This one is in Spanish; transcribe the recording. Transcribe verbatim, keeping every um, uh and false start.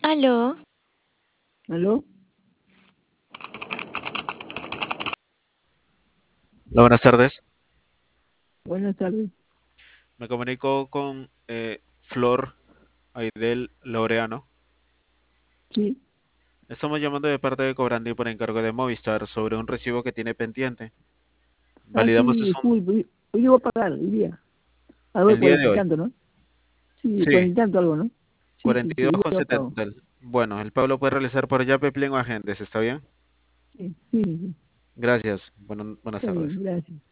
Aló, ¿Aló? Hola, buenas tardes. Buenas tardes. Me comunico con eh, Flor Aidel Laureano. Sí. Estamos llamando de parte de Cobrandi por encargo de Movistar sobre un recibo que tiene pendiente. Ah, Validamos sí, eso disculpe. Hoy hoy iba a pagar, hoy día. Algo de el día de cuarenta y hoy. tanto, ¿no? Sí, Sí, cuarenta y tanto algo, ¿no? Sí, sí, cuarenta y sí, dos hoy con día pago. setenta. Bueno, el pago lo puede realizar por Yape, Plin o Agentes, ¿está bien? Sí, sí, sí, Gracias. Bueno, buenas está bien, tardes. gracias.